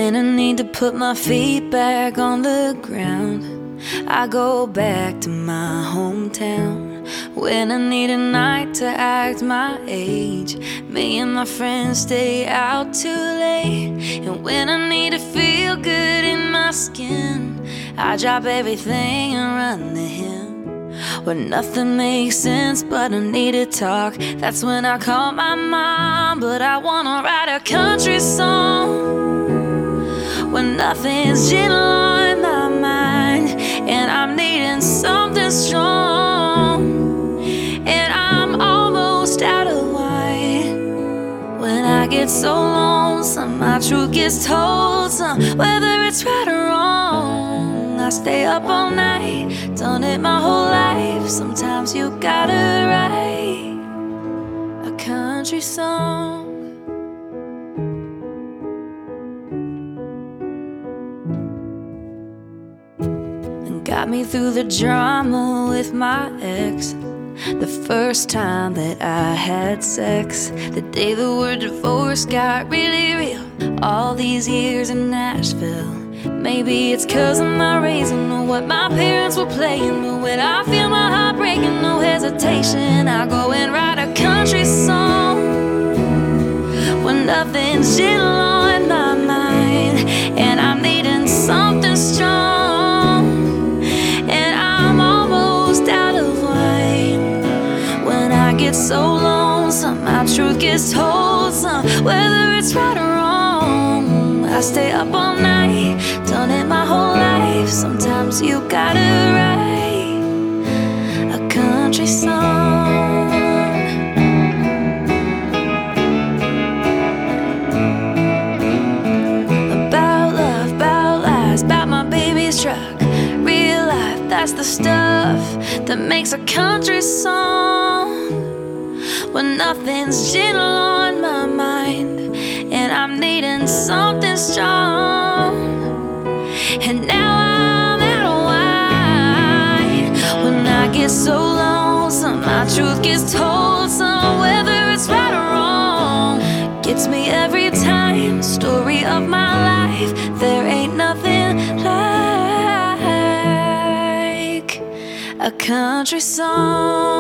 When I need to put my feet back on the ground, I go back to my hometown. When I need a night to act my age, me and my friends stay out too late. And when I need to feel good in my skin, I drop everything and run to him. When nothing makes sense but I need to talk, that's when I call my mom. But I wanna write a country song when nothing's gentle on my mind, and I'm needing something strong, and I'm almost out of wine. When I get so lonesome, my truth gets told. Whether it's right or wrong, I stay up all night, done it my whole life. Sometimes you gotta write a country song. Got me through the drama with my ex, the first time that I had sex, the day the word divorce got really real. All these years in Nashville, maybe it's 'cause of my raising or what my parents were playing, but when I feel my heart breaking, no hesitation, I go and write a country song. When nothing's gentle on my mind, and I'm needing something strong, get so lonesome, my truth gets told. Whether it's right or wrong, I stay up all night, done it my whole life. Sometimes you gotta write a country song about love, about lies, about my baby's truck. Real life, that's the stuff that makes a country song. When nothing's gentle on my mind, and I'm needing something strong, and now I'm out of wine. When I get so lonesome, my truth gets told. Whether it's right or wrong, gets me every time. Story of my life, there ain't nothing like a country song.